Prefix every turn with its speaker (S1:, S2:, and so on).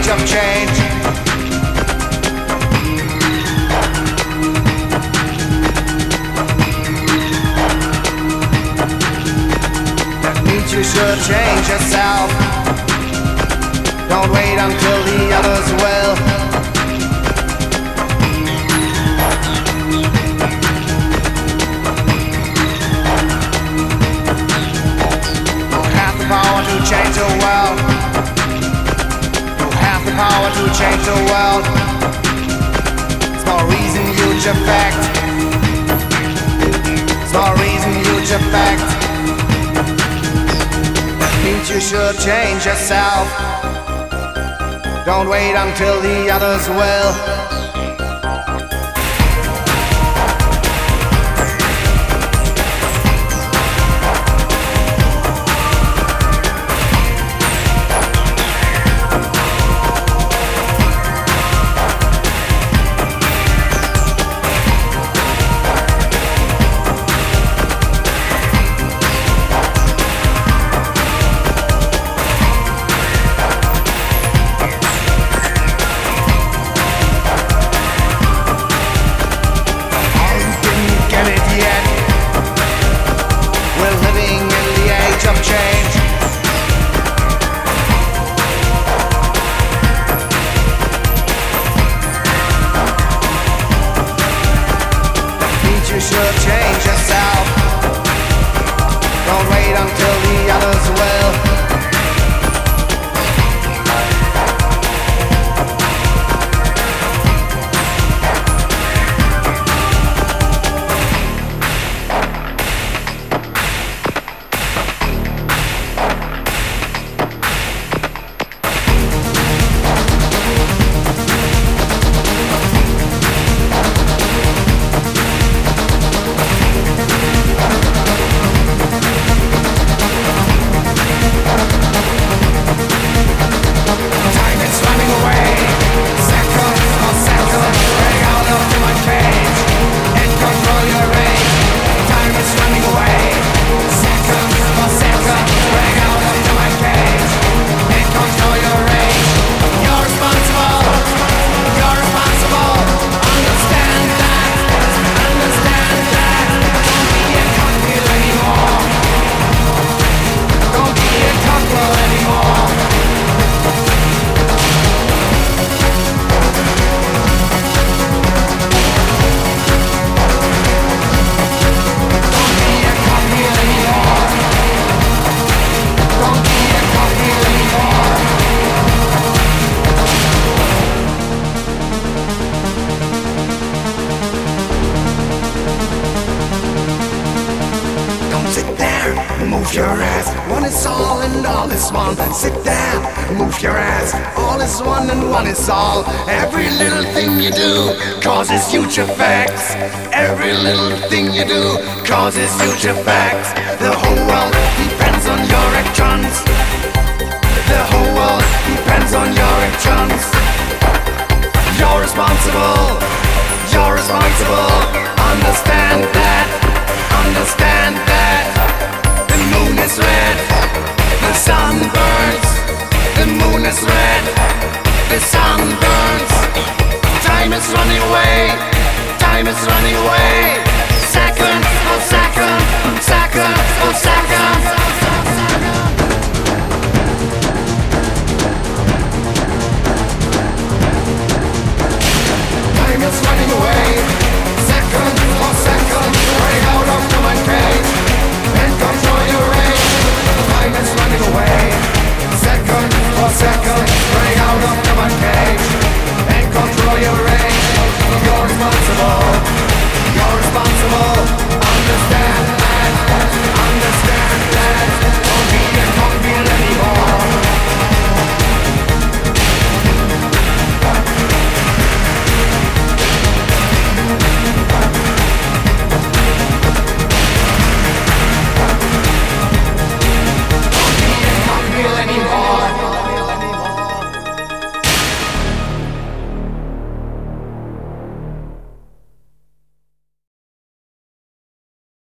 S1: age of change. That means you should change yourself. Don't wait until the others will. You have the power to change the world. You have the power to change the world. Small reason, huge effect. Small reason, huge effect. That means you should change yourself. Don't wait until the others will. You should change yourself. Don't wait until the others will. Move your ass, one is all and all is one. Sit down, move your ass, all is one and one is all. Every little thing you do causes huge effects. Every little thing you do causes huge effects. The whole world depends on your actions. The whole world depends on your actions. You're responsible. You're responsible. Understand.